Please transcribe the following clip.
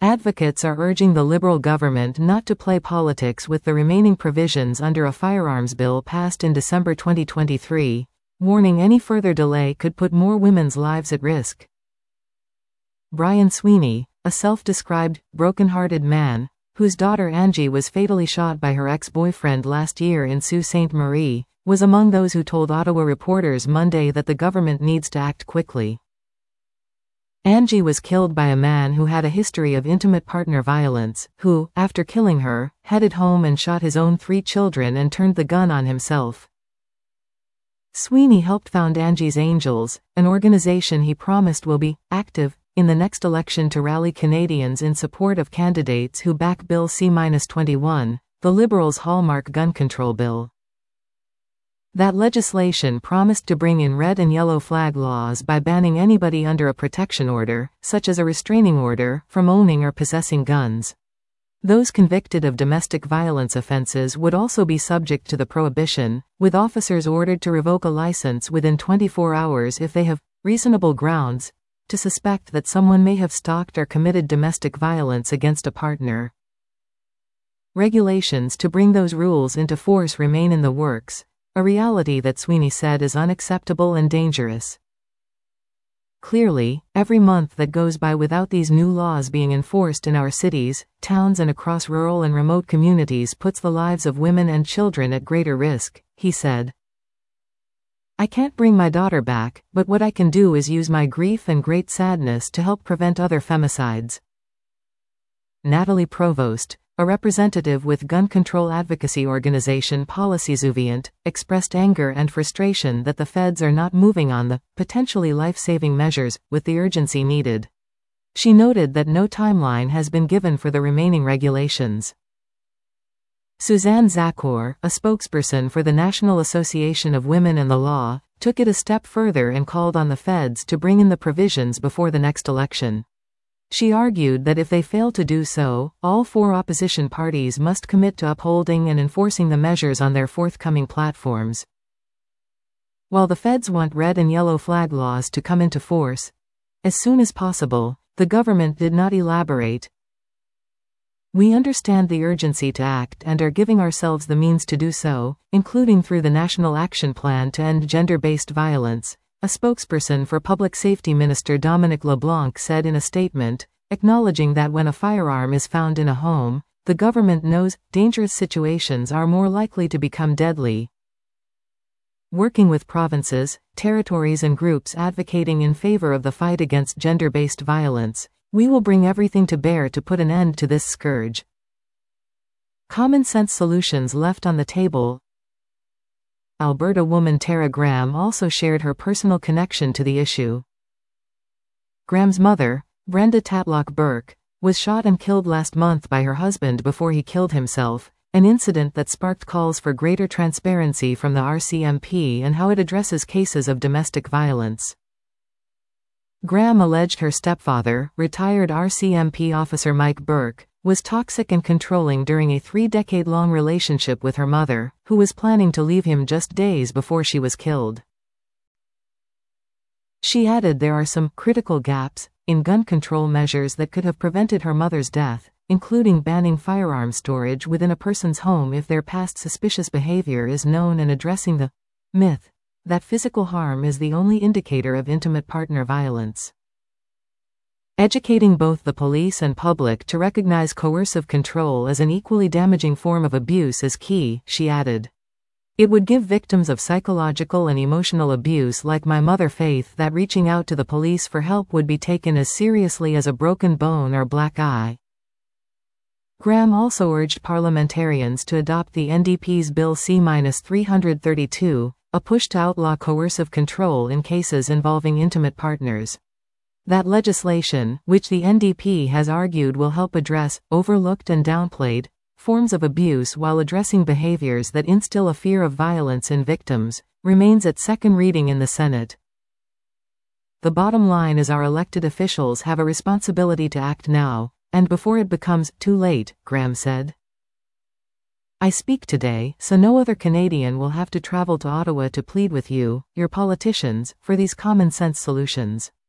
Advocates are urging the Liberal government not to play politics with the remaining provisions under a firearms bill passed in December 2023, warning any further delay could put more women's lives at risk. Brian Sweeney, a self-described, broken-hearted man, whose daughter Angie was fatally shot by her ex-boyfriend last year in Sault Ste. Marie, was among those who told Ottawa reporters Monday that the government needs to act quickly. Angie was killed by a man who had a history of intimate partner violence, who, after killing her, headed home and shot his own 3 children and turned the gun on himself. Sweeney helped found Angie's Angels, an organization he promised will be active in the next election to rally Canadians in support of candidates who back Bill C-21, the Liberals' hallmark gun control bill. That legislation promised to bring in red and yellow flag laws by banning anybody under a protection order, such as a restraining order, from owning or possessing guns. Those convicted of domestic violence offenses would also be subject to the prohibition, with officers ordered to revoke a license within 24 hours if they have reasonable grounds to suspect that someone may have stalked or committed domestic violence against a partner. Regulations to bring those rules into force remain in the works, a reality that Sweeney said is unacceptable and dangerous. Clearly, every month that goes by without these new laws being enforced in our cities, towns and across rural and remote communities puts the lives of women and children at greater risk, he said. I can't bring my daughter back, but what I can do is use my grief and great sadness to help prevent other femicides. Natalie Provost, a representative with gun control advocacy organization Policysouvient, expressed anger and frustration that the feds are not moving on the potentially life-saving measures with the urgency needed. She noted that no timeline has been given for the remaining regulations. Suzanne Zakor, a spokesperson for the National Association of Women and the Law, took it a step further and called on the feds to bring in the provisions before the next election. She argued that if they fail to do so, all 4 opposition parties must commit to upholding and enforcing the measures on their forthcoming platforms. While the feds want red and yellow flag laws to come into force as soon as possible, the government did not elaborate. We understand the urgency to act and are giving ourselves the means to do so, including through the National Action Plan to End Gender-Based Violence, a spokesperson for Public Safety Minister Dominic LeBlanc said in a statement, acknowledging that when a firearm is found in a home, the government knows dangerous situations are more likely to become deadly. Working with provinces, territories and groups advocating in favor of the fight against gender-based violence, we will bring everything to bear to put an end to this scourge. Common sense solutions left on the table. Alberta woman Tara Graham also shared her personal connection to the issue. Graham's mother, Brenda Tatlock Burke, was shot and killed last month by her husband before he killed himself, an incident that sparked calls for greater transparency from the RCMP and how it addresses cases of domestic violence. Graham alleged her stepfather, retired RCMP officer Mike Burke, was toxic and controlling during a 3-decade-long relationship with her mother, who was planning to leave him just days before she was killed. She added there are some critical gaps in gun control measures that could have prevented her mother's death, including banning firearm storage within a person's home if their past suspicious behavior is known and addressing the myth that physical harm is the only indicator of intimate partner violence. Educating both the police and public to recognize coercive control as an equally damaging form of abuse is key, she added. It would give victims of psychological and emotional abuse like my mother faith that reaching out to the police for help would be taken as seriously as a broken bone or black eye. Graham also urged parliamentarians to adopt the NDP's Bill C-332, a push to outlaw coercive control in cases involving intimate partners. That legislation, which the NDP has argued will help address overlooked and downplayed forms of abuse while addressing behaviors that instill a fear of violence in victims, remains at second reading in the Senate. The bottom line is our elected officials have a responsibility to act now, and before it becomes too late, Graham said. I speak today, so no other Canadian will have to travel to Ottawa to plead with you, your politicians, for these common-sense solutions.